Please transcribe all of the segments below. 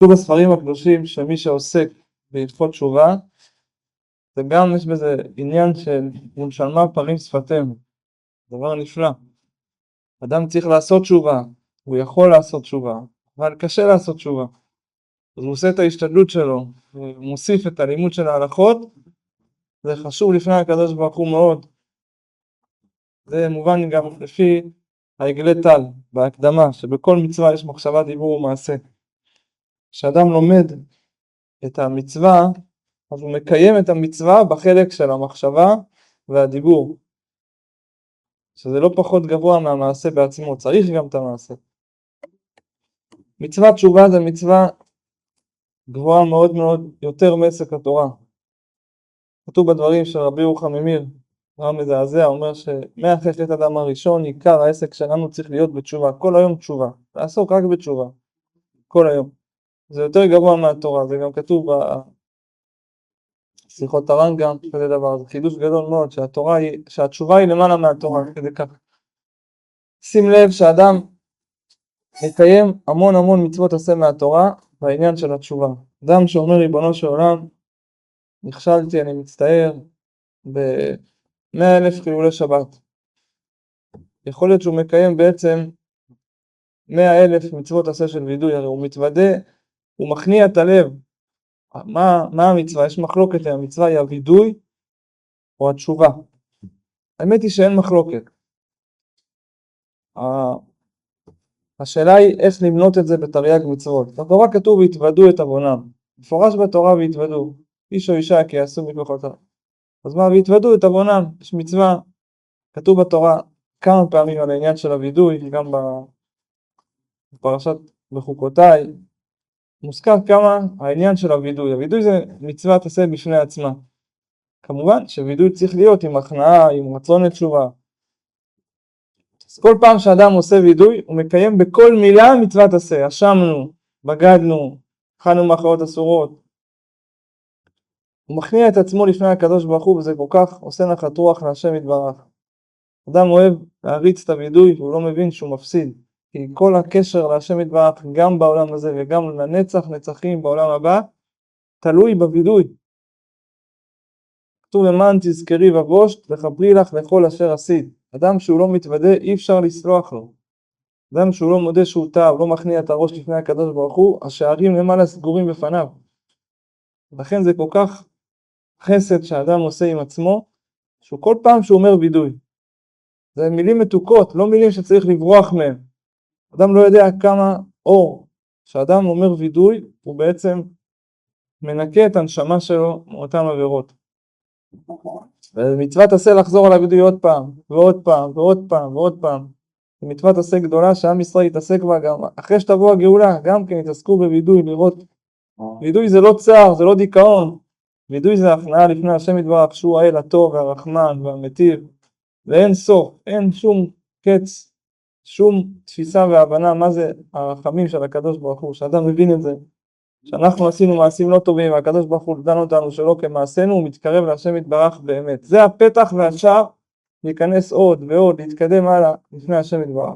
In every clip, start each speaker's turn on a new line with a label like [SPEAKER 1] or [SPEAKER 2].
[SPEAKER 1] כתוב בספרים הקדושים שמי שעוסק בהלכות תשובה, זה גם יש בזה עניין של ונשלמה פרים שפתינו, דבר נפלא. אדם צריך לעשות תשובה, הוא יכול לעשות תשובה, אבל קשה לעשות תשובה. אז הוא עושה את ההשתדלות שלו, הוא מוסיף את הלימוד של ההלכות, זה חשוב לפני הקדוש ברוך הוא מאוד. זה מובן גם לפי העגלי טל, בהקדמה, שבכל מצווה יש מחשבה, דיבור ומעשה. כשאדם לומד את המצווה, אז הוא מקיים את המצווה בחלק של המחשבה והדיבור. שזה לא פחות גבוה מהמעשה בעצמו, צריך גם את המעשה. מצוות תשובה זה מצווה גבוהה מאוד מאוד, יותר מעסק התורה. כתוב בדברים של רבי יוחנן ממיר, רב מזעזע, אומר שמהחטא אדם הראשון, עיקר העסק שלנו צריך להיות בתשובה, כל היום תשובה, לעסוק רק בתשובה, כל היום. זה יותר גבוה מהתורה, זה גם כתוב בשיחות הרמב"ם, כזה דבר, זה חידוש גדול מאוד, שהתשובה היא למעלה מהתורה, כזה כך. שים לב שאדם מקיים המון מצוות עשה מהתורה, בעניין של התשובה. אדם שאומר ריבונו של עולם, נכשלתי, אני מצטער, ב100,000 חילולי שבת. יכול להיות שהוא מקיים בעצם 100,000 מצוות עשה של וידוי, הרי הוא מתוודה, הוא מכניע את הלב. מה המצווה? יש מחלוקת, המצווה היא הוידוי או התשובה. האמת היא שאין מחלוקת. השאלה היא איך למנות את זה בתרי"ג מצוות. בתורה כתוב והתוודו את עוונם. מפורש בתורה והתוודו. איש או אישה כי יעשו מכוחותיו. אז מה והתוודו את עוונם? יש מצווה, כתוב בתורה כמה פעמים על העניין של הוידוי, גם בפרשת בחוקותיי, מוזכר כמה העניין של הוידוי. הוידוי זה מצווה תעשה בפני עצמה. כמובן שווידוי צריך להיות עם הכנעה, עם רצון לתשובה. אז כל פעם שאדם עושה וידוי, הוא מקיים בכל מילה מצוות עשה. אשמנו, בגדנו, אכלנו מאכלות אסורות. הוא מכניע את עצמו לפני הקדוש ברוך הוא, וזה כל כך עושה נחת רוח להשם יתברך. אדם אוהב להריץ את הוידוי, והוא לא מבין שהוא מפסיד. כי כל הקשר להשם יתברך, גם בעולם הזה וגם לנצח נצחים בעולם הבא, תלוי בוידוי. כתוב למען תזכרי ובושת וכפרי לך לכל אשר עשית. אדם שהוא לא מתוודה, אי אפשר לסלוח לו. אדם שהוא לא מודה שהוא טעה, לא מכניע את הראש לפני הקדוש ברוך הוא, השערים למעלה סגורים בפניו. לכן זה כל כך חסד שאדם עושה עם עצמו, שהוא כל פעם שהוא אומר וידוי. זה מילים מתוקות, לא מילים שצריך לברוח מהם. אדם לא יודע כמה אור שאדם אומר וידוי, הוא בעצם מנקה את הנשמה שלו מאותן עבירות. ומצוות עשה לחזור על הוידוי עוד פעם, ועוד פעם, ועוד פעם, ועוד פעם. זו מצוות עשה גדולה שעם ישראל יתעסק בה גם. אחרי שתבוא הגאולה, גם כן יתעסקו בוידוי, לראות. וידוי זה לא צער, זה לא דיכאון. וידוי זה הכנעה לפני השם יתברך, שהוא האל הטוב והרחמן והמטיב. ואין סוף, אין שום קץ, שום תפיסה והבנה מה זה הרחמים של הקדוש ברוך הוא. שאדם מבין את זה. שאנחנו עשינו מעשים לא טובים, והקדוש ברוך הוא דן אותנו שלא כמעשינו, הוא מתקרב להשם יתברך באמת. זה הפתח והשער להיכנס עוד ועוד, להתקדם הלאה לפני השם יתברך.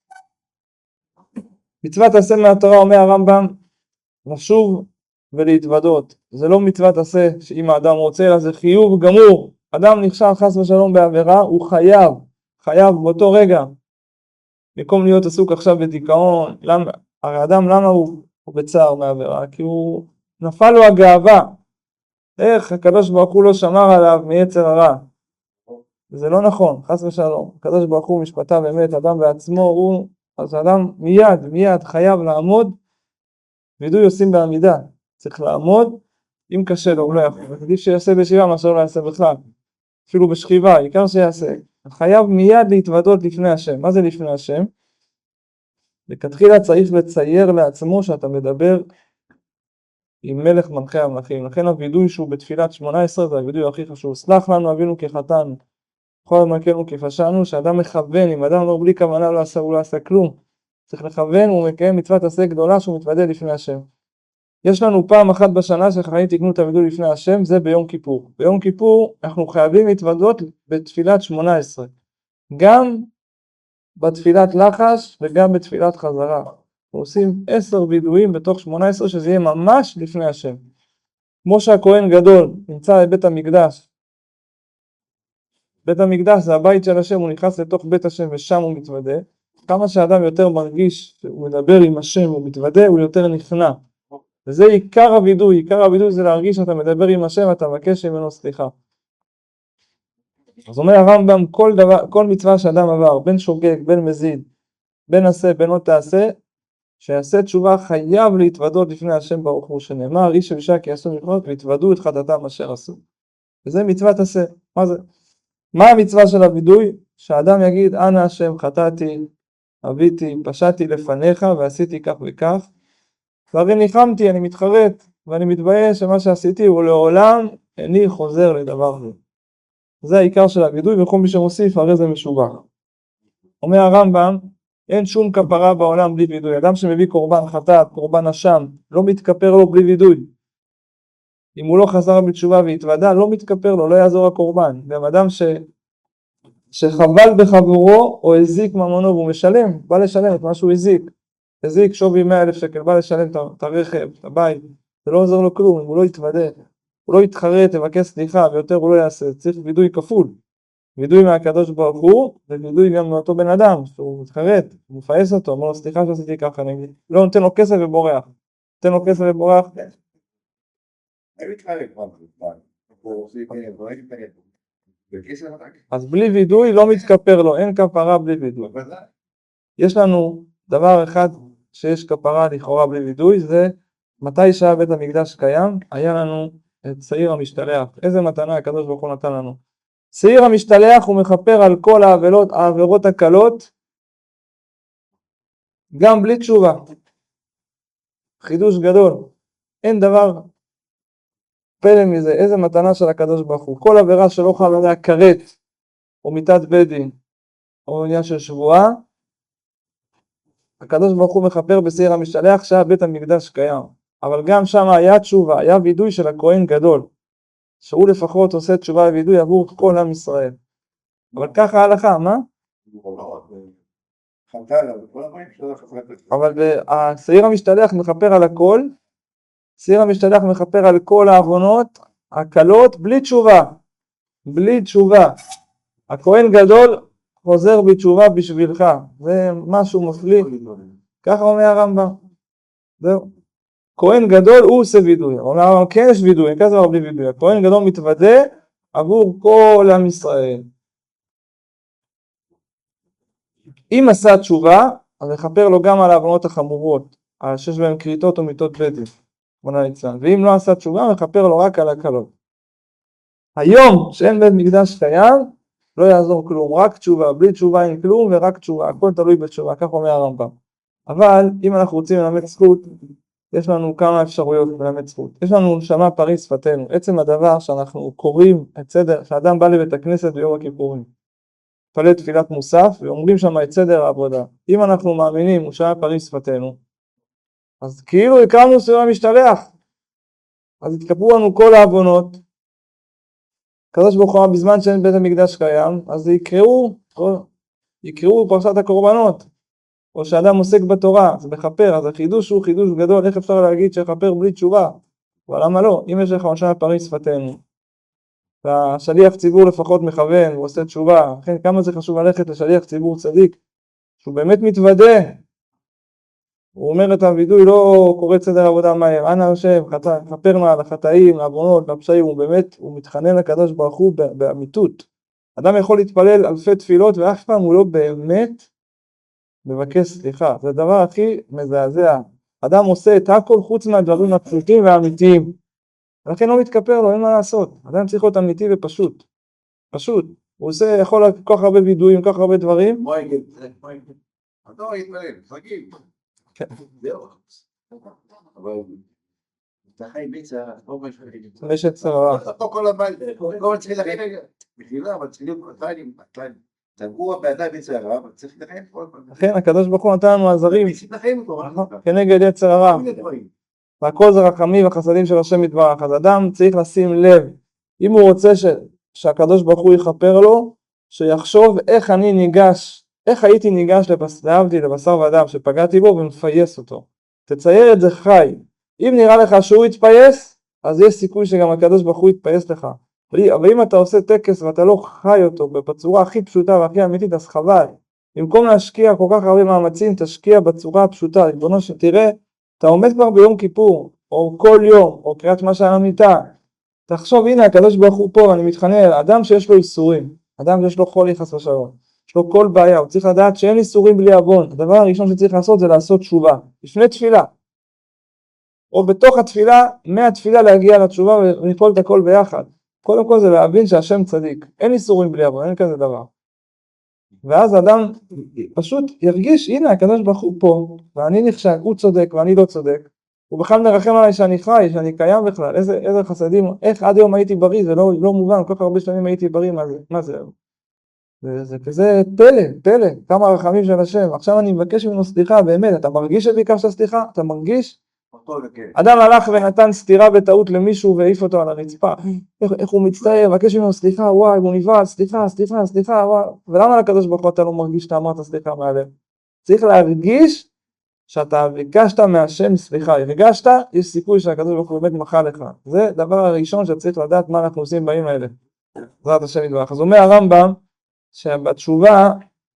[SPEAKER 1] מצוות עשה מהתורה אומר הרמב"ם, לשוב ולהתוודות. זה לא מצוות עשה שאם האדם רוצה, אלא זה חיוב גמור. אדם נכשל חס ושלום בעבירה, הוא חייב באותו רגע. במקום להיות עסוק עכשיו בדיכאון, הרי אדם למה הוא בצער מעבירה? כי הוא נפל לו הגאווה. איך הקדוש ברוך הוא לא שמר עליו מיצר הרע? זה לא נכון, חס ושלום. הקדוש ברוך הוא משפטיו אמת, אדם בעצמו, אז האדם מיד חייב לעמוד, וידוי עושים בעמידה. צריך לעמוד, אם קשה לו הוא לא יכול. עדיף שיעשה בשבעה מה שלא יעשה בכלל. אפילו בשכיבה, עיקר שיעשה. חייב מיד להתוודות לפני השם. מה זה לפני השם? לכתחילה צריך לצייר לעצמו שאתה מדבר עם מלך מלכי המלכים. לכן הוידוי שהוא בתפילת 18 זה הוידוי הכי חשוב. סלח לנו אבינו כחטאנו, כל מלכנו כפשענו. שאדם מכוון, אם אדם לא בלי כוונה הוא לא עשה כלום. צריך לכוון, הוא מקיים מצוות עשה גדולה שהוא מתוודה לפני השם. יש לנו פעם אחת בשנה שחיים תקנו את הוידוי לפני השם, זה ביום כיפור. ביום כיפור אנחנו חייבים להתוודות בתפילת 18. גם בתפילת לחש וגם בתפילת חזרה. ועושים 10 וידויים בתוך 18 שזה יהיה ממש לפני השם. כמו שהכהן גדול נמצא בבית המקדש, בית המקדש זה הבית של השם, הוא נכנס לתוך בית השם ושם הוא מתוודה. כמה שאדם יותר מרגיש שהוא מדבר עם השם הוא מתוודה, הוא יותר נכנע. וזה עיקר הוידוי, עיקר הוידוי זה להרגיש שאתה מדבר עם השם, אתה מבקש ממנו סליחה. אז אומר הרמב"ם, כל מצווה שאדם עבר, בין שוגג, בין מזיד, בין עשה, בין לא תעשה, שיעשה תשובה חייב להתוודות לפני השם ברוך הוא, שנאמר, איש ואישה כי עשו מלחמות והתוודו את חטאתם אשר עשו. וזה מצוות עשה. מה זה? מה המצווה של הוידוי? שהאדם יגיד, אנא השם חטאתי, אביתי, פשעתי לפניך ועשיתי כך וכך, והרי ניחמתי, אני מתחרט, ואני מתבייש שמה שעשיתי הוא לעולם איני חוזר לדבר זה. זה העיקר של הוידוי, וכל מי שמוסיף הרי זה משובח. אומר הרמב"ם, אין שום כפרה בעולם בלי וידוי. אדם שמביא קורבן חטאת, קורבן אשם, לא מתכפר לו בלי וידוי. אם הוא לא חזר בתשובה והתוודה, לא מתכפר לו, לא יעזור הקורבן. גם אדם שחבל בחבורו או הזיק ממונו והוא משלם, בא לשלם את מה שהוא הזיק שווי 100,000 שקל, בא לשלם את הרכב, את הבית, זה לא עוזר לו כלום, אם הוא לא יתוודה, הוא לא יתחרט, יבקש סליחה, ויותר הוא לא יעשה, צריך וידוי כפול. וידוי מהקדוש ברוך הוא, ווידוי גם מאותו בן אדם, שהוא מתחרט, הוא מפעס אותו, אומר לו סליחה שעשיתי ככה, אני לא נותן לו כסף ובורח, נותן לו כסף ובורח. אז בלי וידוי לא מתכפר לו, אין כפרה בלי וידוי. יש לנו דבר אחד שיש כפרה לכאורה בלי וידוי, זה מתי שהיה בית המקדש קיים, היה לנו את שעיר המשתלח. איזה מתנה הקדוש ברוך הוא נתן לנו. שעיר המשתלח הוא מכפר על כל העבירות הקלות, גם בלי תשובה. חידוש גדול. אין דבר פלא מזה, איזה מתנה של הקדוש ברוך הוא. כל עבירה שלא חייב עליה כרת, או מיתת בית דין, או עניין של שבועה, הקדוש ברוך הוא מכפר בשעיר המשתלח שהיה בית המקדש קיים. אבל גם שם היה תשובה, היה וידוי של הכהן גדול, שהוא לפחות עושה תשובה ווידוי עבור כל עם ישראל. אבל ככה ההלכה, מה? אבל השעיר המשתלח מכפר על הכל, שעיר המשתלח מכפר על כל העוונות הקלות בלי תשובה, בלי תשובה. הכהן גדול חוזר בתשובה בשבילך, זה משהו מפליא, ככה אומר הרמב"ם. זהו, כהן גדול הוא עושה וידוי, אומר הרמב"ם כן יש וידוי, אין כזה דבר בלי וידוי, הכהן גדול מתוודה עבור כל עם ישראל. אם עשה תשובה, אז יכפר לו גם על העוונות החמורות, שיש בהם כריתות או מיתות בית דין, ואם לא עשה תשובה, יכפר לו רק על הקלות. היום שאין בית מקדש קיים, לא יעזור כלום, רק תשובה, בלי תשובה אין כלום ורק תשובה, הכל תלוי בתשובה, כך אומר הרמב"ם. אבל אם אנחנו רוצים ללמד זכות, יש לנו כמה אפשרויות ללמד זכות. יש לנו נשמה פרי שפתנו, עצם הדבר שאנחנו קוראים את סדר, שאדם בא לבית הכנסת ביום הכיפורים, מתפלל תפילת מוסף ואומרים שם את סדר העבודה. אם אנחנו מאמינים נשמה פרי שפתנו, אז כאילו הקמנו שעיר המשתלח, אז התכפרו לנו כל העוונות. הקדוש ברוך הוא בזמן שאין בית המקדש קיים, אז יקראו פרשת הקורבנות, או שאדם עוסק בתורה, אז מכפר, אז החידוש הוא חידוש גדול, איך אפשר להגיד שכפר בלי תשובה? אבל למה לא? אם יש לך נשמה פרי שפתנו, והשליח ציבור לפחות מכוון ועושה תשובה, לכן כמה זה חשוב ללכת לשליח ציבור צדיק, שהוא באמת מתוודה, הוא אומר את הוידוי, לא קורא סדר עבודה מהר, אנא השם, כפר על החטאים, לעוונות, לפשעים, הוא באמת, הוא מתחנן לקדוש ברוך הוא באמיתות. אדם יכול להתפלל אלפי תפילות ואף פעם הוא לא באמת מבקש סליחה, זה הדבר הכי מזעזע. אדם עושה את הכל חוץ מהדברים הפשוטים והאמיתיים, ולכן לא מתכפר לו, אין מה לעשות. אדם צריך להיות אמיתי ופשוט, פשוט. הוא עושה, יכול כל כך הרבה וידויים, כל כך הרבה דברים.
[SPEAKER 2] אתה מתפלל, רגיל. אבל אתה חי ביצה,
[SPEAKER 1] יש את צרה.
[SPEAKER 2] אתה כל הבית, כל צריך לכם, בחילה, אבל צריך להיות תנגוע בידי ביצה הרע, אבל צריך לכם כל פעם.
[SPEAKER 1] לכן הקדוש ברוך הוא נתן לנו עזרים
[SPEAKER 2] לכם
[SPEAKER 1] כנגד יצר הרע. והכל זה רחמים וחסדים של השם יתברך. אז אדם צריך לשים לב, אם הוא רוצה שהקדוש ברוך הוא יכפר לו, שיחשוב איך אני ניגש איך הייתי ניגש להבדיל לבשר ודם שפגעתי בו ומפייס אותו. תצייר את זה חי. אם נראה לך שהוא יתפייס, אז יש סיכוי שגם הקדוש ברוך הוא יתפייס לך. אבל אם אתה עושה טקס ואתה לא חי אותו בצורה הכי פשוטה והכי אמיתית, אז חבל. במקום להשקיע כל כך הרבה מאמצים, תשקיע בצורה הפשוטה. ריבונו תראה, אתה עומד כבר ביום כיפור, או כל יום, או קריאת שמע של המיטה. תחשוב, הנה הקדוש ברוך הוא פה, אני מתחנן, אדם שיש לו איסורים, אדם שיש לו חולי חס ושלום, יש לו כל בעיה, הוא צריך לדעת שאין איסורים בלי עוון. הדבר הראשון שצריך לעשות זה לעשות תשובה, לפני תפילה. או בתוך התפילה, מהתפילה להגיע לתשובה ולפעול את הכל ביחד. קודם כל זה להבין שהשם צדיק, אין איסורים בלי עוון, אין כזה דבר. ואז אדם פשוט ירגיש, הנה הקדוש ברוך הוא פה, ואני נכשל, הוא צודק ואני לא צודק. הוא בכלל מרחם עליי שאני חי, שאני קיים בכלל, איזה חסדים, איך עד היום הייתי בריא, זה לא מובן, כל כך הרבה שנים הייתי בריא, מה זה? זה כזה פלא, כמה רחמים של השם. עכשיו אני מבקש ממנו סליחה, באמת, אתה מרגיש שביקשת סליחה? אתה מרגיש? אדם הלך ונתן סתירה בטעות למישהו והעיף אותו על הרצפה, איך הוא מצטער, מבקש ממנו סליחה, וואי, הוא נבהל, סליחה, וואי. ולמה לקדוש ברוך הוא אתה לא מרגיש שאתה אמרת סליחה מהלב? צריך להרגיש שאתה ביקשת מהשם סליחה, הרגשת, יש סיכוי שהקדוש ברוך הוא באמת מחל לך. זה דבר הראשון שצריך לדעת מה אנחנו עושים בימים האלה. בעזרת השם יתברך. אז אומר הרמב"ם שבתשובה,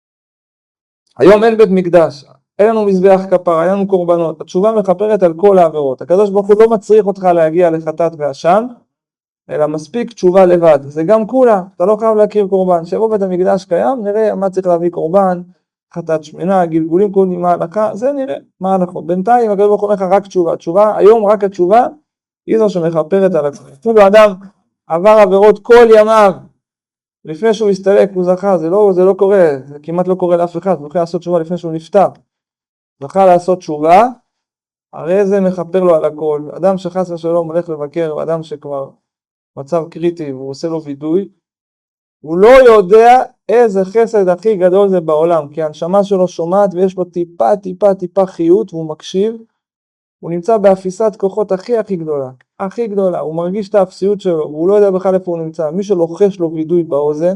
[SPEAKER 1] היום אין בית מקדש, אין לנו מזבח כפרה, אין לנו קורבנות, התשובה מכפרת על כל העבירות. הקדוש ברוך הוא לא מצריך אותך להגיע לחטאת ואשם, אלא מספיק תשובה לבד. זה גם כולה, אתה לא חייב להכיר קורבן. שבו בית המקדש קיים, נראה מה צריך להביא קורבן, חטאת שמנה, גלגולים קודמים, מה ההלכה, זה נראה מה ההלכות. בינתיים הקדוש ברוך הוא אומר לך רק תשובה, היום רק התשובה היא זו שמכפרת על עצמך. אפילו אדם עבר עבירות כל ימיו, לפני שהוא הסתלק הוא זכה, זה לא קורה, זה כמעט לא קורה לאף אחד, הוא יכול לעשות תשובה לפני שהוא נפטר. זכה לעשות תשובה, הרי זה מכפר לו על הכל. אדם שחס ושלום הולך לבקר, אדם שכבר מצב קריטי והוא עושה לו וידוי, הוא לא יודע איזה חסד הכי גדול זה בעולם, כי הנשמה שלו שומעת ויש לו טיפה חיות והוא מקשיב, הוא נמצא באפיסת כוחות הכי גדולה, הוא מרגיש את האפסיות שלו, והוא לא יודע בכלל איפה הוא נמצא. מי שלוחש לו וידוי באוזן,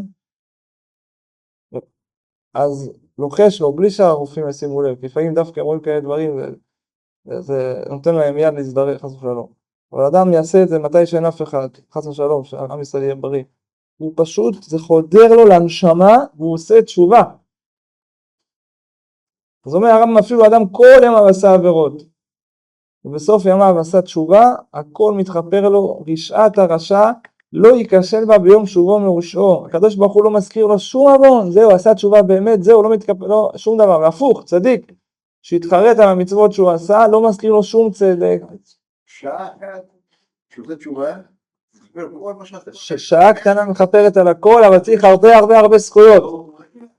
[SPEAKER 1] אז לוחש לו בלי שהרופאים ישימו לב, לפעמים דווקא רואים כאלה דברים, זה נותן להם יד להזדרק חס ושלום. אבל אדם יעשה את זה מתי שאין אף אחד, חס ושלום, שהעם ישראל יהיה בריא. הוא פשוט, זה חודר לו לנשמה, והוא עושה תשובה. אז אומר הרמב"ם, אפילו אדם כל ימיו עשה עבירות, ובסוף ימיו עשה תשובה, הכל מתחפר לו, רשעת הרשע לא ייכשל בה ביום שובו מרשעו. הקדוש ברוך הוא לא מזכיר לו שום עוון, זהו, עשה תשובה באמת, זהו, לא מתקפל לו שום דבר. והפוך, צדיק, שהתחרט על המצוות שהוא עשה, לא מזכיר לו שום צדק.
[SPEAKER 2] שעה אחת, שעושה תשובה,
[SPEAKER 1] שעה קטנה מכפרת על הכל, אבל צריך הרבה זכויות.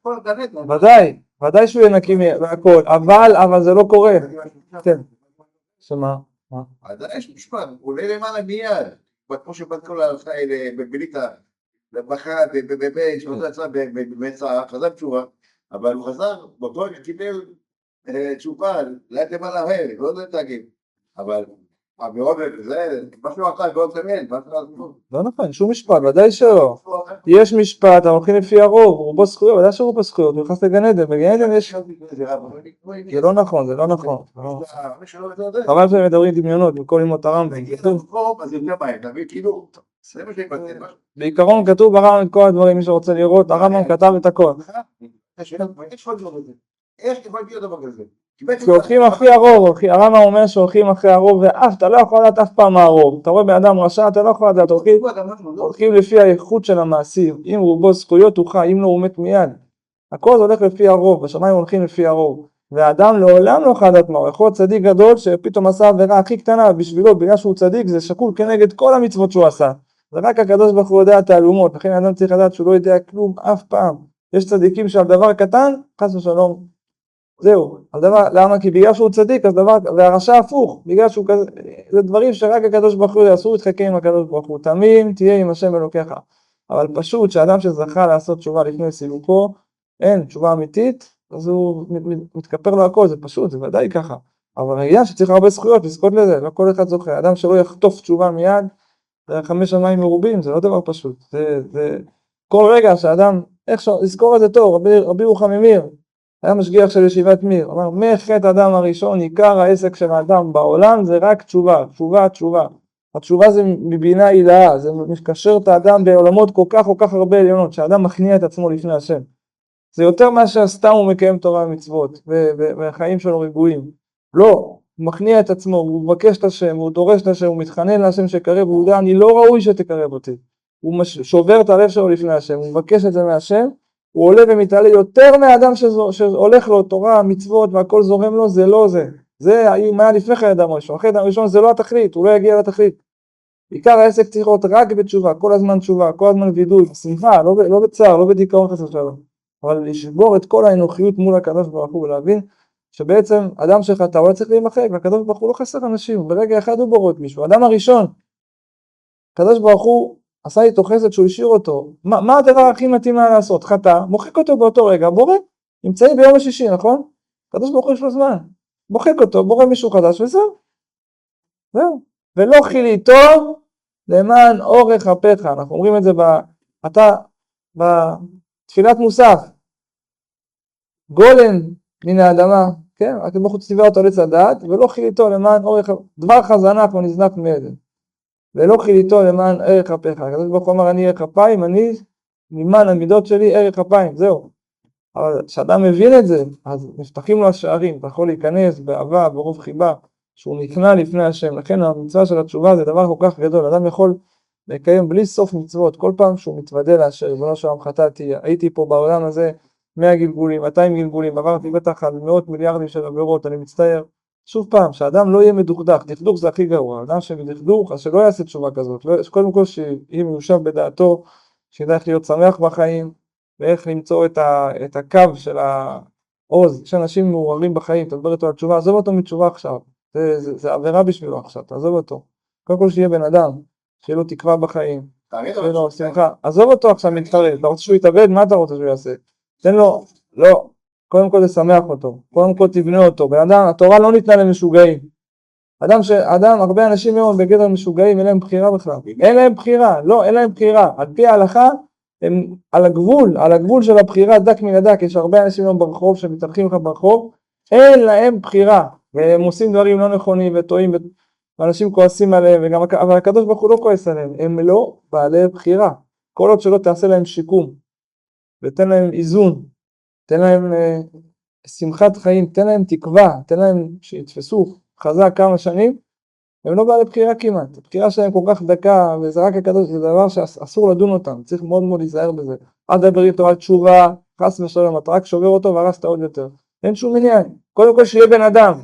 [SPEAKER 1] ודאי שהוא ינקי מהכל, אבל זה לא קורה. כן. שמה?
[SPEAKER 2] עדיין יש משפט, הוא עולה למעלה מיד, כמו שבת כל ההלכה האלה, בבליטה, לבכה, חזר תשובה, אבל הוא חזר, באותו רגע קיבל תשובה, לאט למעלה מהר, לא לתאגיד, אבל עבירות זה, משהו אחר, עבירות למן,
[SPEAKER 1] לא נכון, שום משפט, ודאי שלא. יש משפט, הולכים לפי הרוב, רובו זכויות, ודאי שרובו זכויות, הוא נכנס לגן עדן, בגן עדן יש... זה לא נכון. חבל שהם מדברים דמיונות, במקום ללמוד הרמב"ם. בעיקרון כתוב ברמב"ם את כל הדברים, מי שרוצה לראות, הרמב"ם כתב את הכל.
[SPEAKER 2] איך יכול להיות דבר כזה?
[SPEAKER 1] שהולכים אחרי הרוב, הרמב"ם אומר שהולכים אחרי הרוב, ואף, אתה לא יכול לדעת אף פעם מה הרוב. אתה רואה באדם רשע, אתה לא יכול לדעת, הולכים לפי האיכות של המעשים. אם רובו זכויות הוא חי, אם לא הוא מת מיד. הכל הולך לפי הרוב, בשמיים הולכים לפי הרוב. והאדם לעולם לא יכול לדעת מה הוא. יכול להיות צדיק גדול שפתאום עשה עבירה הכי קטנה בשבילו, בגלל שהוא צדיק, זה שקול כנגד כל המצוות שהוא עשה. זה רק הקדוש ברוך הוא יודע את התעלומות, לכן האדם צריך לדעת שהוא לא יודע כלום אף פעם. יש צדיקים שעל דבר קטן, חס ושלום, זהו, למה? כי בגלל שהוא צדיק, אז דבר, והרשע הפוך, בגלל שהוא כזה, זה דברים שרק הקדוש ברוך הוא אסור להתחכם עם הקדוש ברוך הוא, תמים תהיה עם השם אלוקיך. אבל פשוט שאדם שזכה לעשות תשובה לפני סילוקו, אין תשובה אמיתית, אז הוא מתכפר לו הכל, זה פשוט, זה ודאי ככה. אבל העניין שצריך הרבה זכויות, לזכות לזה, לא כל אחד זוכה, אדם שלא יחטוף תשובה מיד, זה 5 שמיים מרובים, זה לא דבר פשוט, זה כל רגע שאדם, איך לזכור את זה טוב, רבי רוחם ממיר, היה משגיח של ישיבת מיר, אמר, מחטא אדם הראשון, עיקר העסק של האדם בעולם זה רק תשובה, תשובה, תשובה. התשובה זה מבינה הילאה, זה מקשר את האדם בעולמות כל כך הרבה עליונות, שהאדם מכניע את עצמו לפני השם. זה יותר מאשר סתם הוא מקיים תורה ומצוות, והחיים שלו רגועים. לא, הוא מכניע את עצמו, הוא מבקש את השם, הוא דורש את השם, הוא מתחנן להשם שקרב, הוא יודע, אני לא ראוי שתקרב אותי. הוא שובר את הלב שלו לפני השם, הוא מבקש את זה מהשם, הוא עולה ומתעלה יותר מהאדם שהולך לו תורה, מצוות והכל זורם לו, זה לא זה. זה אם היה לפני חיי אדם הראשון, אחרי אדם הראשון זה לא התכלית, הוא לא יגיע לתכלית. עיקר העסק צריך להיות רק בתשובה, כל הזמן תשובה, כל הזמן וידוי, בשמחה, לא בצער, לא בדיכאון חס ושלום. אבל לשבור את כל האנוכיות מול הקדוש ברוך הוא ולהבין שבעצם אדם שחטא הוא צריך להימחק, והקדוש ברוך הוא לא חסר אנשים, ברגע אחד הוא בורא את מישהו, האדם הראשון, הקדוש ברוך הוא עשה איתו חסד שהוא השאיר אותו, מה הדבר הכי מתאים לה לעשות? חטא, מוחק אותו באותו רגע, בורא, נמצאים ביום השישי, נכון? הקדוש ברוך הוא יש לו זמן, מוחק אותו, בורא מישהו חדש וזהו, ולא חיליתו למען אורך אפיך, אנחנו אומרים את זה בתפילת מוסף, גולם מן האדמה, כן? הקדוש ברוך הוא ציווה אותו לעץ הדעת, ולא חיליתו למען אורך, דבר חזנך ונזנח מעדן, ולא חיליתו למען ערך אפיך. הקדוש ברוך הוא אמר, אני ערך אפיים, אני למען המידות שלי ערך אפיים, זהו. אבל כשאדם מבין את זה, אז נפתחים לו השערים, אתה יכול להיכנס באהבה, ברוב חיבה, שהוא נכנע לפני השם. לכן המצווה של התשובה זה דבר כל כך גדול, אדם יכול לקיים בלי סוף מצוות, כל פעם שהוא מתוודה להשם, ריבונו של עולם חטאתי, הייתי פה בעולם הזה 100 גלגולים, 200 גלגולים, עברתי בטח על מאות מיליארדים של עבירות, אני מצטער. שוב פעם, שהאדם לא יהיה מדוכדך, דכדוך זה הכי גרוע, אדם שמדכדוך, אז שלא יעשה תשובה כזאת, קודם כל שיהיה מיושב בדעתו, שידע איך להיות שמח בחיים, ואיך למצוא את הקו של העוז, יש אנשים מעוררים בחיים, תדבר איתו על תשובה, עזוב אותו מתשובה עכשיו, זה עבירה בשבילו עכשיו, תעזוב אותו, קודם כל שיהיה בן אדם, שיהיה לו תקווה בחיים, שיהיה לו שמחה, עזוב אותו עכשיו מתחרט, אתה רוצה שהוא יתאבד, מה אתה רוצה שהוא יעשה? תן לו, לא, קודם כל לשמח אותו, קודם כל תבנה אותו, באדם, התורה לא ניתנה למשוגעים, הרבה אנשים היום בגדר משוגעים, אין להם בחירה בכלל, אין להם בחירה, לא, אין להם בחירה, על פי ההלכה, הם על הגבול של הבחירה דק מן הדק, יש הרבה אנשים היום ברחוב שמתהלכים לך ברחוב, אין להם בחירה, והם עושים דברים לא נכונים וטועים, ואנשים כועסים עליהם, אבל הקדוש ברוך הוא לא כועס עליהם, הם לא בעלי בחירה, כל עוד שלא תעשה להם שיקום, ותן להם איזון, תן להם שמחת חיים, תן להם תקווה, תן להם שיתפסו חזק כמה שנים, הם לא בעלי בחירה כמעט, הבחירה שלהם כל כך דקה, וזה רק הקדוש, זה דבר שאסור לדון אותם, צריך מאוד מאוד להיזהר בזה, אל תדבר איתו על תשובה, חס ושלום, אתה רק שובר אותו והרסת עוד יותר, אין שום עניין, קודם כל שיהיה בן אדם,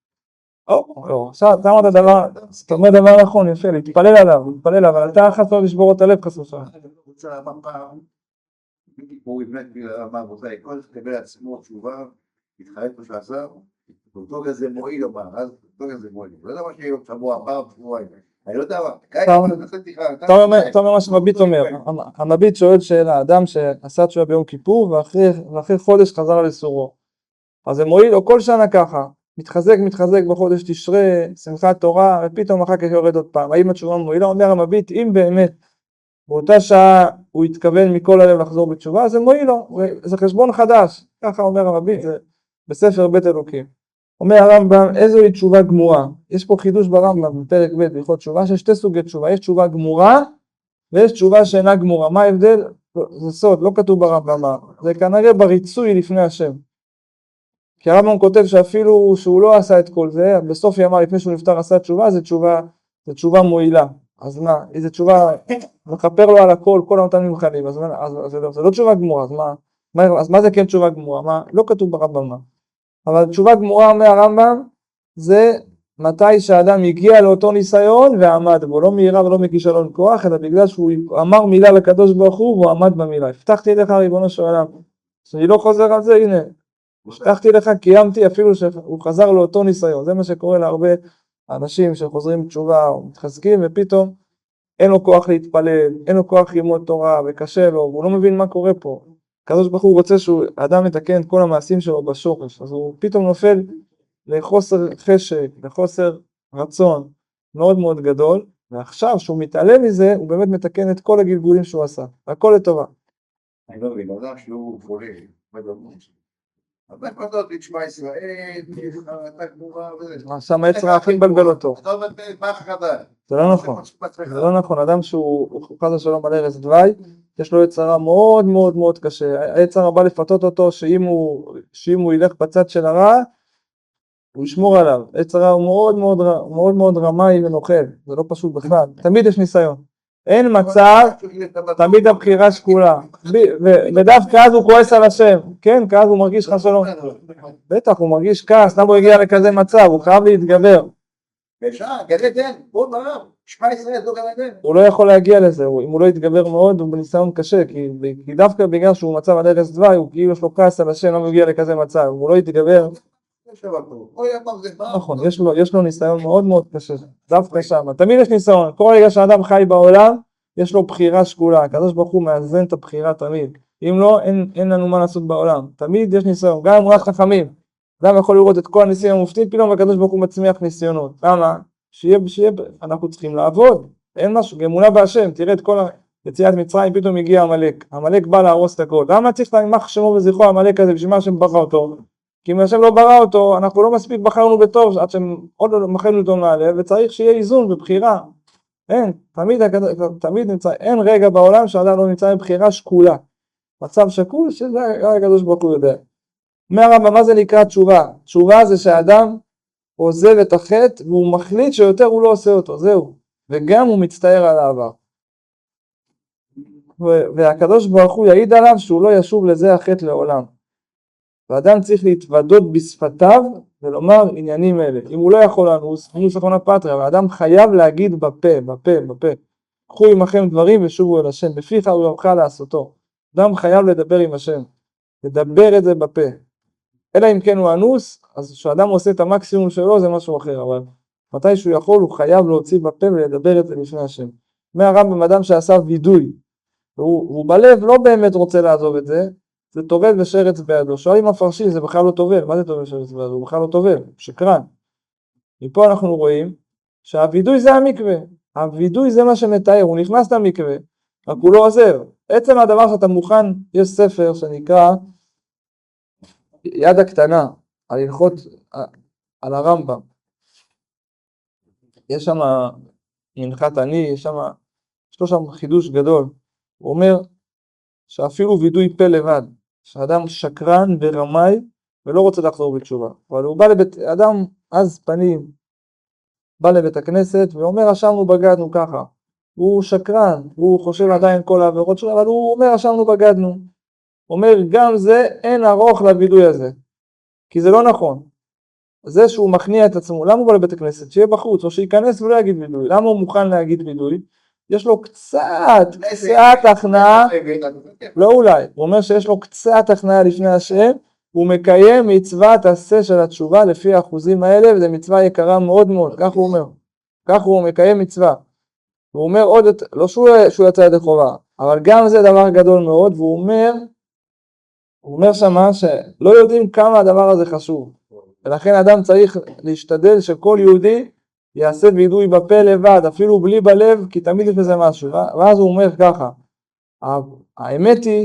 [SPEAKER 1] עכשיו אתה אמרת דבר, אתה אומר דבר נכון, יפה, להתפלל עליו, אבל אתה חס לא לשבור את הלב חס ושלום.
[SPEAKER 2] אני רוצה לומר פעם, הוא יבנה אמר, כל זה קבל עצמו תשובה, התחלט מה שעשה, אותו כזה מועיל אומר, אז אותו כזה מועיל, לא יודע מה שיהיה שבוע הבא, שבועיים, אני לא יודע מה,
[SPEAKER 1] אתה אומר מה שמביט אומר, המביט שואל שאלה, אדם שעשה תשובה ביום כיפור ואחרי חודש חזר לסורו, אז זה מועיל או כל שנה ככה, מתחזק בחודש תשרה, שמחת תורה, ופתאום אחר כך יורד עוד פעם, האם התשובה מועילה? אומר המביט, אם באמת באותה שעה הוא התכוון מכל הלב לחזור בתשובה, זה מועיל לו, זה חשבון חדש, ככה אומר המביט, זה בספר בית אלוקים. אומר הרמב"ם, איזוהי תשובה גמורה? יש פה חידוש ברמב"ם, בפרק ב' בהלכות תשובה, שיש שתי סוגי תשובה, יש תשובה גמורה, ויש תשובה שאינה גמורה. מה ההבדל? זה סוד, לא כתוב ברמב"ם, זה כנראה בריצוי לפני השם. כי הרמב"ם כותב שאפילו שהוא לא עשה את כל זה, בסוף ימיו לפני שהוא נפטר עשה תשובה, זה תשובה מועילה. אז מה, איזה תשובה, מכפר לו על הכל, כל המתנים ממחלים, אז זה לא תשובה גמורה, אז מה זה כן תשובה גמורה? לא כתוב ברמב"ם מה. אבל תשובה גמורה אומר הרמב"ם, זה מתי שהאדם הגיע לאותו ניסיון ועמד בו, לא מהירה ולא מכישלון כוח, אלא בגלל שהוא אמר מילה לקדוש ברוך הוא והוא עמד במילה. הבטחתי לך ריבונו של עולם, שאני לא חוזר על זה, הנה, הבטחתי לך, קיימתי אפילו שהוא חזר לאותו ניסיון. זה מה שקורה להרבה אנשים שחוזרים בתשובה או מתחזקים ופתאום אין לו כוח להתפלל, אין לו כוח ללמוד תורה וקשה לו, והוא לא מבין מה קורה פה. הקדוש ברוך הוא רוצה שהאדם יתקן את כל המעשים שלו בשורש, אז הוא פתאום נופל לחוסר חשק, לחוסר רצון מאוד מאוד גדול, ועכשיו שהוא מתעלם מזה, הוא באמת מתקן את כל הגלגולים שהוא עשה, והכל לטובה.
[SPEAKER 2] אני לא מבין, אדם שהוא חולה, הרבה פרטות, תשמע ישראל, אתה גמורה וזה.
[SPEAKER 1] שם העץ רע הכי מבלבל אותו.
[SPEAKER 2] אתה אומר, מה החדה?
[SPEAKER 1] זה לא נכון, זה לא נכון, אדם שהוא חס ושלום על ערש דווי, יש לו יצר רע מאוד מאוד מאוד קשה, היצר רע בא לפתות אותו שאם הוא ילך בצד של הרע, הוא ישמור עליו, יצר רע הוא מאוד מאוד רמאי ונוכל, זה לא פשוט בכלל, תמיד יש ניסיון, אין מצב, תמיד הבחירה שקולה, ודווקא אז הוא כועס על השם, כן, כעס הוא מרגיש חס ושלום, בטח הוא מרגיש כעס, למה הוא הגיע לכזה מצב, הוא חייב להתגבר, הוא לא יכול להגיע לזה, אם הוא לא יתגבר מאוד הוא בניסיון קשה, כי דווקא בגלל שהוא מצב על ערש דווי, הוא כאילו יש לו כעס על השם, למה הוא הגיע לכזה מצב, הוא לא יתגבר, נכון, יש לו ניסיון מאוד מאוד קשה, דווקא שם, תמיד יש ניסיון, כל רגע שאדם חי בעולם, יש לו בחירה שקולה, הקדוש ברוך הוא מאזן את הבחירה תמיד, אם לא, אין לנו מה לעשות בעולם, תמיד יש ניסיון, גם רק חכמים, אדם יכול לראות את כל הניסים המופתים, פתאום הקדוש ברוך הוא מצמיח ניסיונות, למה? אנחנו צריכים לעבוד, אין משהו, אמונה בהשם, תראה את כל יציאת מצרים, פתאום הגיע המלאק בא להרוס את הכל, למה צריך להימח שמו וזכרו המלאק הזה, בשביל מה השם ברא אותו? כי אם השם לא ברא אותו, אנחנו לא מספיק בחרנו בטוב, עד שעוד לא מחלנו אותו מהלב, וצריך שיהיה איזון בבחירה, אין, תמיד נמצא, אין רגע בעולם שאדם לא נמצא בבחירה שקולה, מצב שקול שזה הקדוש ברוך הוא יודע. אומר הרמב"ם, מה זה נקרא תשובה? תשובה זה שהאדם עוזב את החטא והוא מחליט שיותר הוא לא עושה אותו, זהו, וגם הוא מצטער על העבר. והקדוש ברוך הוא יעיד עליו שהוא לא ישוב לזה החטא לעולם. ואדם צריך להתוודות בשפתיו ולומר עניינים אלה. אם הוא לא יכול לנוס, אנוס אחרונה פטריה, אבל האדם חייב להגיד בפה. קחו עמכם דברים ושובו אל השם, בפיך ובלבבך לעשותו. אדם חייב לדבר עם השם, לדבר את זה בפה. אלא אם כן הוא אנוס, אז כשאדם עושה את המקסימום שלו זה משהו אחר, אבל מתי שהוא יכול הוא חייב להוציא בפה ולדבר את זה לפני השם. מהרמב"ם אדם שעשה וידוי, והוא בלב לא באמת רוצה לעזוב את זה, זה טובל ושרץ בידו. שואלים המפרשים, זה בכלל לא טובל, מה זה טובל ושרץ בידו? הוא בכלל לא טובל, שקרן. מפה אנחנו רואים שהווידוי זה המקווה, הווידוי זה מה שמתאר, הוא נכנס למקווה, רק הוא לא עוזר. עצם הדבר שאתה מוכן, יש ספר שנקרא יד הקטנה, על הלכות, על הרמב"ם. יש שם מנחת עני, יש לו שם חידוש גדול. הוא אומר שאפילו וידוי פה לבד, שאדם שקרן ורמאי ולא רוצה לחזור בתשובה. אבל הוא בא אדם אז פנים, בא לבית הכנסת ואומר אשמנו בגדנו ככה. הוא שקרן, הוא חושב עדיין כל העבירות שלו, אבל הוא אומר אשמנו בגדנו. הוא אומר גם זה אין ארוך לוידוי הזה. כי זה לא נכון. זה שהוא מכניע את עצמו, למה הוא בא לבית הכנסת? שיהיה בחוץ, או שיכנס ולא יגיד וידוי. למה הוא מוכן להגיד וידוי? יש לו קצת הכנעה, לא אולי, הוא אומר שיש לו קצת הכנעה לפני השם, הוא מקיים מצוות עשה של התשובה לפי האחוזים האלה, וזו מצווה יקרה מאוד מאוד, כך הוא אומר. כך הוא מקיים מצווה. הוא אומר עוד, לא שהוא יצא ידי חובה, אבל גם זה דבר גדול מאוד, והוא אומר שמה שלא יודעים כמה הדבר הזה חשוב. ולכן אדם צריך להשתדל שכל יהודי יעשה וידוי בפה לבד, אפילו בלי בלב, כי תמיד יש בזה משהו. ואז הוא אומר ככה, האמת היא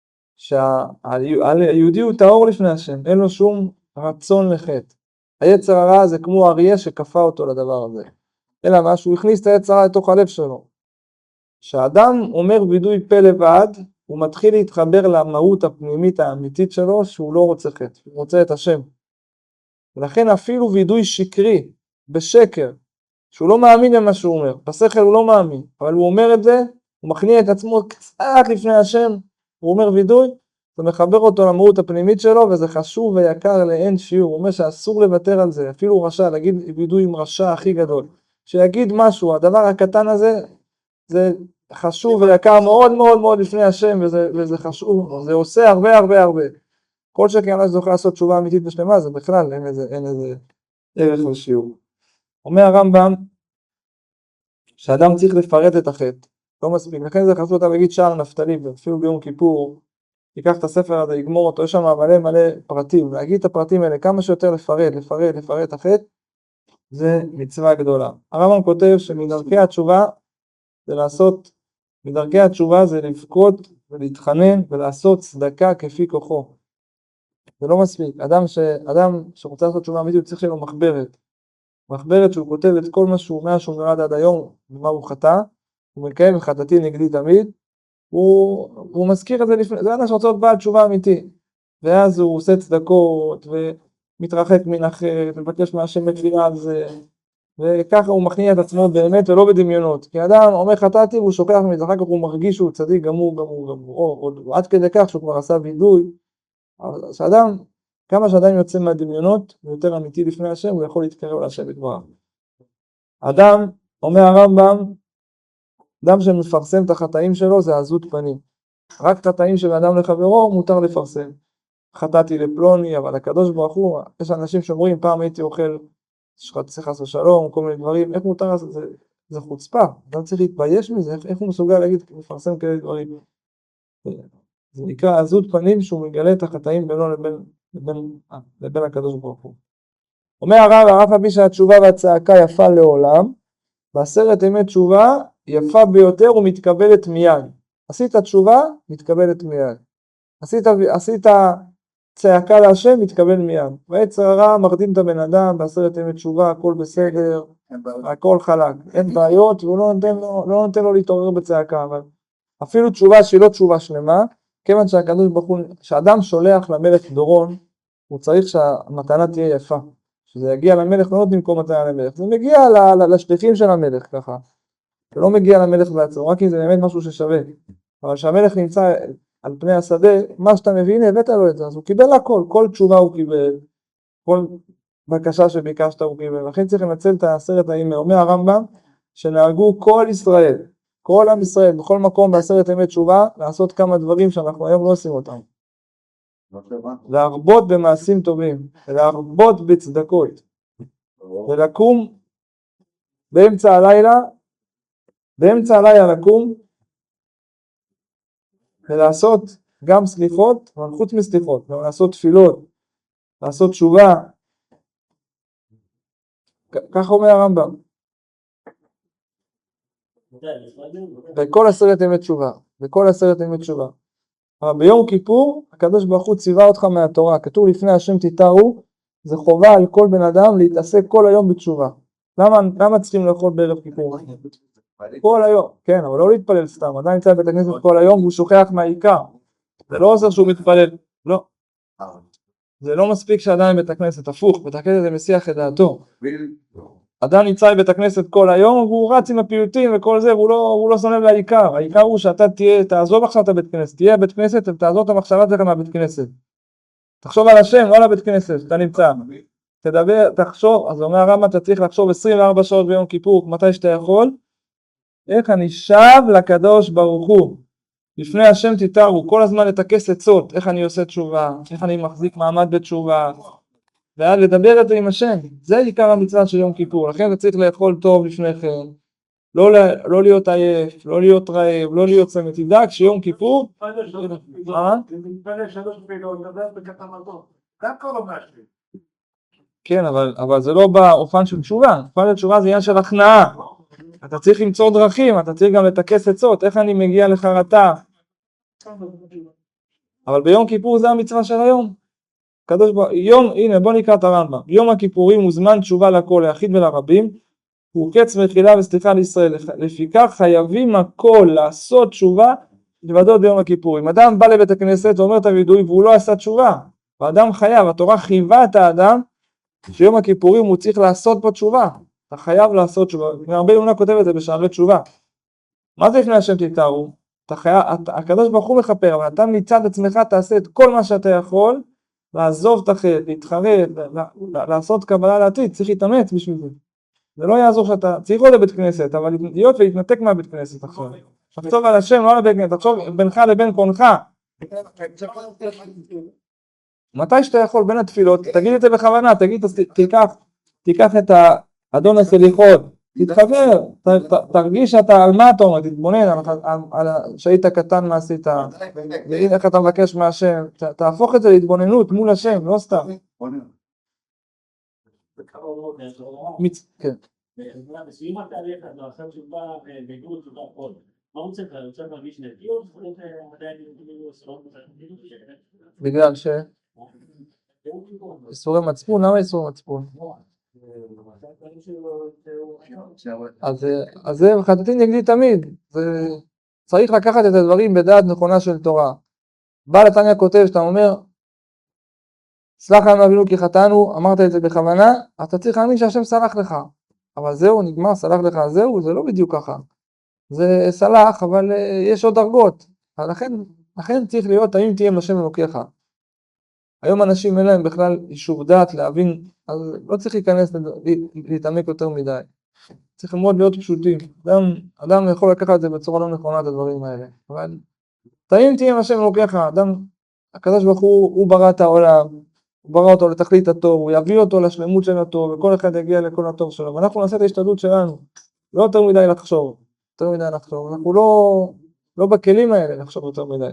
[SPEAKER 1] שהיהודי הוא טהור לפני השם, אין לו שום רצון לחטא. היצר הרע זה כמו אריה שכפה אותו לדבר הזה. אלא מה? שהוא הכניס את היצר הרע לתוך הלב שלו. כשאדם אומר וידוי פה לבד, הוא מתחיל להתחבר למהות הפנימית האמיתית שלו, שהוא לא רוצה חטא, הוא רוצה את השם. ולכן אפילו וידוי שקרי, בשקר, שהוא לא מאמין למה שהוא אומר, בשכל הוא לא מאמין, אבל הוא אומר את זה, הוא מכניע את עצמו קצת לפני השם, הוא אומר וידוי, זה מחבר אותו למהות הפנימית שלו, וזה חשוב ויקר לאין שיעור, הוא אומר שאסור לוותר על זה, אפילו רשע, להגיד וידוי עם רשע הכי גדול, שיגיד משהו, הדבר הקטן הזה, זה חשוב ויקר מאוד מאוד מאוד לפני השם, וזה חשוב, זה עושה הרבה הרבה הרבה. כל שכן אדם זוכה לעשות תשובה אמיתית ושלמה, זה בכלל אין איזה ערך לשיעור. אומר הרמב"ם, שאדם צריך לפרט את החטא, לא מספיק, לכן זה חשוב אותה להגיד שער נפתלי, ואפילו ביום כיפור, ייקח את הספר הזה, יגמור אותו, יש שם מלא פרטים, להגיד את הפרטים האלה, כמה שיותר לפרט את החטא, זה מצווה גדולה. הרמב"ם כותב שמדרכי התשובה, מדרכי התשובה זה לבכות ולהתחנן ולעשות צדקה כפי כוחו. זה לא מספיק. אדם שרוצה לעשות תשובה אמיתית, הוא צריך שיהיה לו מחברת. מחברת שהוא כותב את כל מה שהוא מאז שהוא נולד עד היום, ומה הוא חטא, הוא מקיים חטאתי נגדי תמיד, הוא מזכיר את זה לפני, זה אדם שרוצה להיות בעל תשובה אמיתי, ואז הוא עושה צדקות, ומתרחק מן החטא, מבקש מהשם בתפילה על זה, וככה הוא מכניע את עצמו באמת ולא בדמיונות, כי אדם אומר חטאתי והוא שוכח מזה, אחר כך הוא מרגיש שהוא צדיק גמור, או עד כדי כך שהוא כבר עשה וידוי, אבל שאדם, כמה שאדם יוצא מהדמיונות, ויותר אמיתי לפני השם, הוא יכול להתקרב להשם יתברך. אדם, אומר הרמב"ם, אדם שמפרסם את החטאים שלו זה עזות פנים. רק חטאים של אדם לחברו מותר לפרסם. חטאתי לפלוני, אבל הקדוש ברוך הוא, יש אנשים שאומרים, פעם הייתי אוכל שחצי חס ושלום, כל מיני דברים, איך מותר לעשות? זה חוצפה, אדם צריך להתבייש מזה, איך הוא מסוגל להגיד, לפרסם כאלה דברים. זה נקרא עזות פנים שהוא מגלה את החטאים בינו לבין הקדוש ברוך הוא. אומר הרב, אף על פי שהתשובה והצעקה יפה לעולם, בעשרת ימי תשובה יפה ביותר ומתקבלת מיד. עשית תשובה, מתקבלת מיד. עשית צעקה להשם, מתקבל מיד. ויצר הרע מרדים את הבן אדם, בעשרת ימי תשובה, הכל בסדר, הכל חלק, אין בעיות, והוא לא נותן לו להתעורר בצעקה. אבל אפילו תשובה שהיא לא תשובה שלמה, כיוון שהקדוש ברוך הוא, כשאדם שולח למלך דורון, הוא צריך שהמתנה תהיה יפה. שזה יגיע למלך, לא נותנים כל מתנה למלך, זה מגיע לשליחים של המלך ככה. זה לא מגיע למלך בעצמו, רק אם זה באמת משהו ששווה. אבל כשהמלך נמצא על פני השדה, מה שאתה מבין, הבאת לו את זה, אז הוא קיבל הכל, כל תשובה הוא קיבל, כל בקשה שביקשת הוא קיבל. לכן צריך לנצל את העשרת הימים. אומר הרמב"ם, שנהגו כל ישראל, כל עם ישראל, בכל מקום בעשרת ימי תשובה, לעשות כמה דברים שאנחנו היום לא עושים אותם. להרבות במעשים טובים, להרבות בצדקות, ולקום באמצע הלילה לקום, ולעשות גם סליחות, אבל חוץ מסליחות, לעשות תפילות, לעשות תשובה, כך אומר הרמב"ם. בכל עשרת ימי תשובה. אבל ביום כיפור, הקדוש ברוך הוא ציווה אותך מהתורה, כתוב לפני השם תתארו, זה חובה על כל בן אדם להתעסק כל היום בתשובה. למה צריכים לאכול בערב כיפור? כל היום, כן, אבל לא להתפלל סתם, עדיין נמצא בבית הכנסת כל היום והוא שוכח מהעיקר. זה לא עוזר שהוא מתפלל, לא. זה לא מספיק שאדם בבית הכנסת, הפוך, בית הכנסת זה מסיח את דעתו. אדם נמצא בבית הכנסת כל היום והוא רץ עם הפיוטים וכל זה, והוא לא שונא לעיקר. העיקר הוא שאתה תעזוב עכשיו את הבית כנסת, תהיה בבית כנסת ותעזוב את המחשבה שלך מהבית כנסת. תחשוב על השם, לא על הבית כנסת, אתה נמצא. תדבר, תחשוב, אז אומר הרמב"ם, אתה צריך לחשוב 24 שעות ביום כיפור, מתי שאתה יכול, איך אני שב לקדוש ברוך הוא. לפני השם תתארו, כל הזמן לתקס עצות, איך אני עושה תשובה, איך אני מחזיק מעמד בתשובה, ועד לדבר את זה עם השם. זה עיקר המצווה של יום כיפור. לכן אתה צריך לאכול טוב לפני כן, לא להיות עייף, לא להיות רעב, לא להיות צמא. תדאג שיום כיפור... כן, אבל זה לא באופן של תשובה. אופן של תשובה זה עניין של הכנעה. אתה צריך למצוא דרכים, אתה צריך גם לתקס עצות, איך אני מגיע לחרטה. אבל ביום כיפור זה המצווה של היום. הנה בוא נקרא את הרמב"ם. יום הכיפורים הוא זמן תשובה לכל, ליחיד ולרבים, הוא קץ מחילה וסליחה לישראל. לפיכך חייבים הכל לעשות תשובה לבדות ביום הכיפורים. אדם בא לבית הכנסת ואומר את הוידוי והוא לא עשה תשובה, והאדם חייב, התורה חייבה את האדם שיום הכיפורים הוא צריך לעשות פה תשובה. אתה חייב לעשות תשובה. הרבה יונה כותב את זה בשערי תשובה. מה זה לפני השם תתארו? הקדוש ברוך הוא מכפר, אבל אתה מצד עצמך תעשה את כל מה שאתה יכול, לעזוב את החטא, להתחרט, לעשות קבלה לעתיד, צריך להתאמץ בשביל זה. זה לא יעזור שאתה צריך עוד לבית כנסת, אבל להיות ולהתנתק מהבית כנסת עכשיו. תחשוב על השם, לא על הבית כנסת, תחשוב בינך לבין קונך. מתי שאתה יכול בין התפילות, תגיד את זה בכוונה, תגיד, תיקח את האדון הסליחות, תתחבר, תרגיש שאתה, על מה אתה אומר, תתבונן, על שהיית קטן מה עשית, והנה איך אתה מבקש מהשם, תהפוך את זה להתבוננות מול השם, לא סתם. כן. בגלל ש... איסורי מצפון? למה איסורי מצפון? אז זה חטאתי נגדי תמיד. צריך לקחת את הדברים בדעת נכונה של תורה. בעל התניא כותב, שאתה אומר, סלח לנו אבינו כי חטאנו, אמרת את זה בכוונה, אתה צריך להאמין שהשם סלח לך. אבל זהו, נגמר, סלח לך, זהו, זה לא בדיוק ככה. זה סלח, אבל יש עוד דרגות. לכן צריך להיות, האם תהיה עם השם אלוקיך. היום אנשים אין להם בכלל יישוב דעת להבין, אז לא צריך להיכנס, להתעמק יותר מדי. צריך מאוד להיות פשוטים. אדם יכול לקחת את זה בצורה לא נכונה, את הדברים האלה. אבל האם תהיה עם השם אלוקיך, הקדוש ברוך הוא ברא את העולם, הוא ברא אותו לתכלית הטוב, הוא יביא אותו לשלמות של הטוב, וכל אחד יגיע לכל הטוב שלו, ואנחנו נעשה את ההשתדלות שלנו, לא יותר מדי לחשוב, אנחנו לא בכלים האלה לחשוב יותר מדי.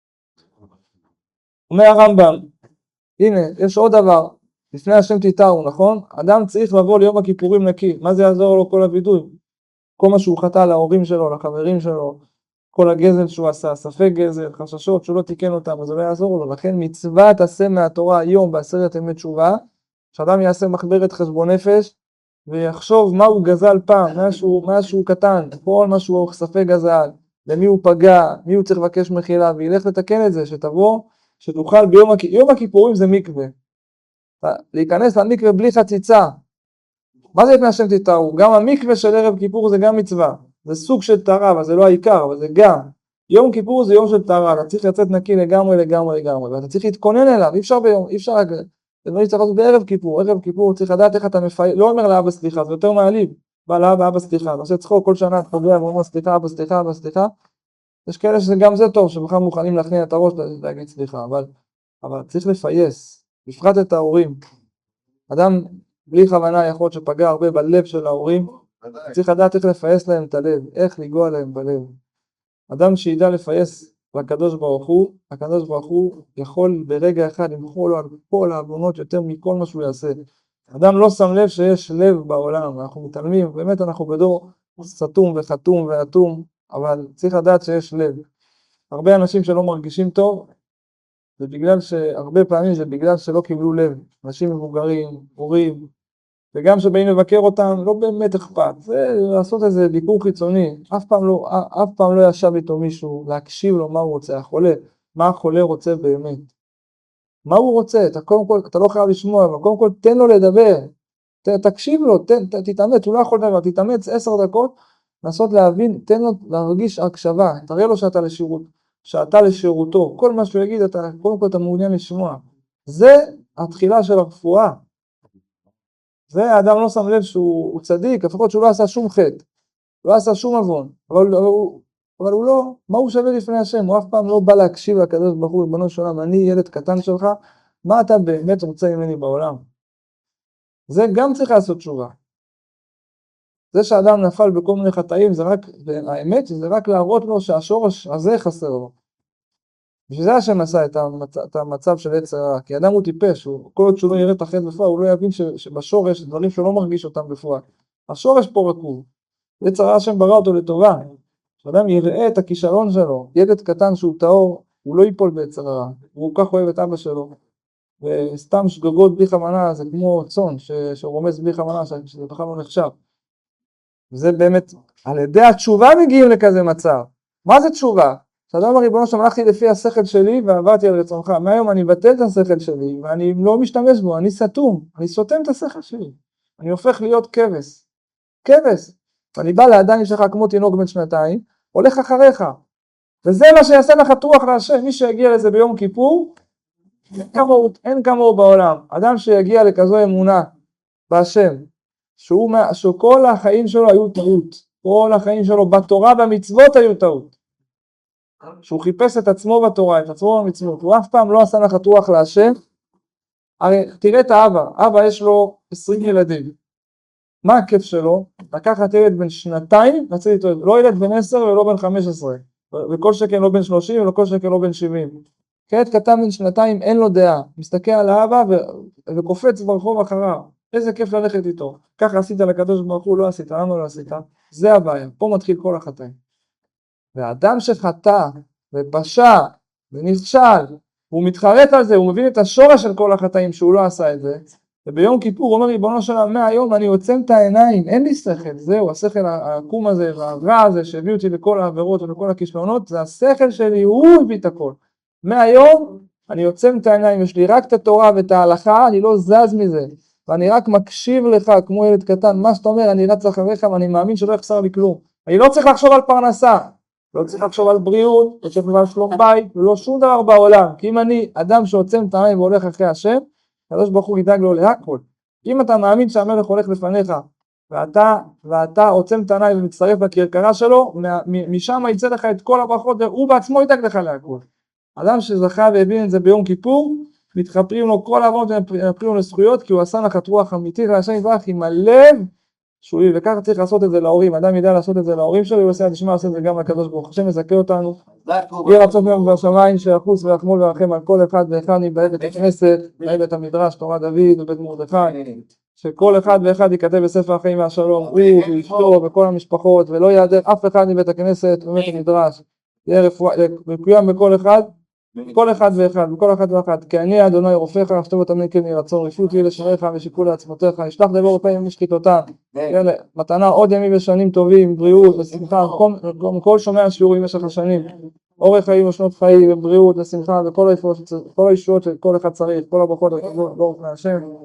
[SPEAKER 1] אומר הרמב"ם, הנה, יש עוד דבר, לפני השם תתארו, נכון? אדם צריך לבוא ליום הכיפורים נקי, מה זה יעזור לו כל הווידוי? כל מה שהוא חטא להורים שלו, לחברים שלו, כל הגזל שהוא עשה, ספק גזל, חששות שהוא לא תיקן אותם, אז זה לא יעזור לו. לכן מצווה תעשה מהתורה היום בעשרת ימי תשובה, שאדם יעשה מחברת חשבון נפש, ויחשוב מה הוא גזל פעם, מה שהוא קטן, כל מה שהוא ספק גזל, למי הוא פגע, מי הוא צריך לבקש מחילה, וילך לתקן את זה, שתבוא, שתוכל יום הכיפורים זה מקווה. להיכנס למקווה בלי חציצה. מה זה לפני השם תתארו? גם המקווה של ערב כיפור זה גם מצווה. זה סוג של טהרה, אבל זה לא העיקר, אבל זה גם. יום כיפור זה יום של טהרה, אתה צריך לצאת נקי לגמרי, ואתה צריך להתכונן אליו, אי אפשר רק, זה לא צריך לעשות בערב כיפור, ערב כיפור צריך לדעת איך אתה מפעיל, לא אומר לאבא סליחה, זה יותר מעליב, בא לאבא, אבא סליחה, אתה עושה צחוק כל שנה, אתה פוגע ואומר סליחה, אבא סליחה, יש כאלה שגם זה טוב, שבכלל מוכנים להכניע את הראש להגיד סליחה, אבל צריך לפייס, בפרט את ההורים. אדם בלי כוונה יכול להיות שפגע הרבה בלב של ההורים, צריך לדעת איך לפייס להם את הלב, איך לגוע להם בלב. אדם שידע לפייס לקדוש ברוך הוא, הקדוש ברוך הוא יכול ברגע אחד למחול לו על כל העוונות יותר מכל מה שהוא יעשה. אדם לא שם לב שיש לב בעולם, אנחנו מתעלמים, באמת אנחנו בדור סתום וחתום ואטום, אבל צריך לדעת שיש לב. הרבה אנשים שלא מרגישים טוב, זה בגלל שהרבה פעמים זה בגלל שלא קיבלו לב. אנשים מבוגרים, הורים, וגם שבאים לבקר אותם, לא באמת אכפת. זה לעשות איזה ביקור חיצוני. אף פעם לא ישב איתו מישהו, להקשיב לו מה הוא רוצה, החולה, מה החולה רוצה באמת. מה הוא רוצה? אתה לא חייב לשמוע, אבל קודם כל תן לו לדבר. תקשיב לו, תתאמץ, הוא לא יכול לדבר, תתאמץ 10 דקות, לנסות להבין, תן לו להרגיש הקשבה, תראה לו שאתה לשירותו, כל מה שהוא יגיד, קודם כל אתה מעוניין לשמוע. זה התחילה של הרפואה. זה האדם לא שם לב שהוא צדיק, לפחות שהוא לא עשה שום חטא, לא עשה שום עוון, אבל הוא לא, מה הוא שווה לפני השם? הוא אף פעם לא בא להקשיב לקדוש ברוך הוא, ריבונו של עולם, אני ילד קטן שלך, מה אתה באמת רוצה ממני בעולם? זה גם צריך לעשות תשובה. זה שאדם נפל בכל מיני חטאים, זה רק, האמת זה רק להראות לו שהשורש הזה חסר לו. בשביל זה השם עשה את המצב של יצר הרע, כי אדם הוא טיפש, כל עוד שהוא לא יראה את החטא בפועל, הוא לא יבין שבשורש דברים שהוא לא מרגיש אותם בפועל. השורש פה רקוב. יצר הרע השם ברא אותו לטובה. כשאדם יראה את הכישלון שלו, ילד קטן שהוא טהור, הוא לא ייפול ביצר הרע. הוא כך אוהב את אבא שלו. וסתם שגגות בלי כוונה, זה כמו צאן שרומז בלי כוונה, שזה בכלל לא נחשב. וזה באמת, על ידי התשובה מגיעים לכזה מצב. מה זה תשובה? שאדם הריבונו שם הלכתי לפי השכל שלי ועברתי על רצונך. מהיום אני מבטל את השכל שלי ואני לא משתמש בו, אני סתום, אני סותם את השכל שלי. אני הופך להיות כבש. ואני בא לאדם שלך כמו תינוק בן 2, הולך אחריך. וזה מה שיעשה לך תרוח להשם, מי שיגיע לזה ביום כיפור, אין כמוהו בעולם. אדם שיגיע לכזו אמונה בהשם, שכל החיים שלו היו טעות, כל החיים שלו בתורה במצוות היו טעות, שהוא חיפש את עצמו בתורה, את עצמו במצוות, הוא אף פעם לא עשה נחת רוח להשם. הרי תראה את האבא יש לו 20 ילדים, מה הכיף שלו? לקחת ילד בן 2, לצאת איתו, לא ילד בן 10 ולא בן 15, וכל שכן לא בן 30 ולכל שכן לא בן 70. ילד קטן בן 2 אין לו דעה, מסתכל על האבא וקופץ ברחוב אחריו, איזה כיף ללכת איתו. ככה עשית לקדוש ברוך הוא, לא עשית, למה לא עשית? זה הבעיה, פה מתחיל כל החטאים. והאדם שחטא ופשע ונכשל הוא מתחרט על זה, הוא מבין את השורש של כל החטאים שהוא לא עשה את זה, וביום כיפור הוא אומר ריבונו של עולם, מהיום אני עוצם את העיניים, אין לי שכל, זהו, השכל העקום הזה והרע הזה שהביא אותי לכל העבירות ולכל הכישלונות, זה השכל שלי, הוא הביא את הכל. מהיום אני עוצם את העיניים, יש לי רק את התורה ואת ההלכה, אני לא זז מזה, ואני רק מקשיב לך כמו ילד קטן, מה שאתה אומר, אני רץ אחריך ואני מאמין שלא יחסר לי כלום. אני לא צריך לחשוב על פרנסה, לא צריך לחשוב על בריאות, לא צריך לחשוב על שלום בית, ולא שום דבר בעולם, כי אם אני אדם שעוצם את העיניים והולך אחרי השם, הקדוש ברוך הוא ידאג לו להכל. אם אתה מאמין שהמלך הולך לפניך, ואתה עוצם את העיניים ומצטרף לכרכרה שלו, משם יצא לך את כל הברכות, והוא בעצמו ידאג לך להכל. אדם שזכה והבין את זה ביום כיפור, מתחפרים לו כל העוונות ומתחפרים לו לזכויות, כי הוא עשה נחת רוח אמיתית להשם יתברך עם הלב שולי, וככה צריך לעשות את זה להורים. אדם ידע לעשות את זה להורים שלו, הוא עושה את השמע, עושה את זה גם לקדוש ברוך הוא. השם יזכה אותנו, יהיה רצון לנו בשמיים שיחוס ויחמול וירחם על כל אחד ואחד מבאי בית הכנסת, באי בית המדרש, תורת דוד ובית מרדכי, שכל אחד ואחד ייכתב בספר החיים והשלום, הוא ואשתו וכל המשפחות, ולא יעדר אף אחד מבית הכנסת ובית המדרש, יהיה רפואה בכל אחד, כל אחד ואחד, בכל אחד ואחד, כי אני אדוני רופאך, שטוב ותמני כן יהי רצון, רפאות לי לשריך ושיקול לעצמותיך, ישלח דבר בפעים משחיתותם, מתנה עוד ימים ושנים טובים, בריאות ושמחה, כל שומע שיעורים במשך השנים, אורך חיים ושנות חיים ובריאות ושמחה וכל הישועות שכל אחד צריך, כל הברכות ברוך מהשם.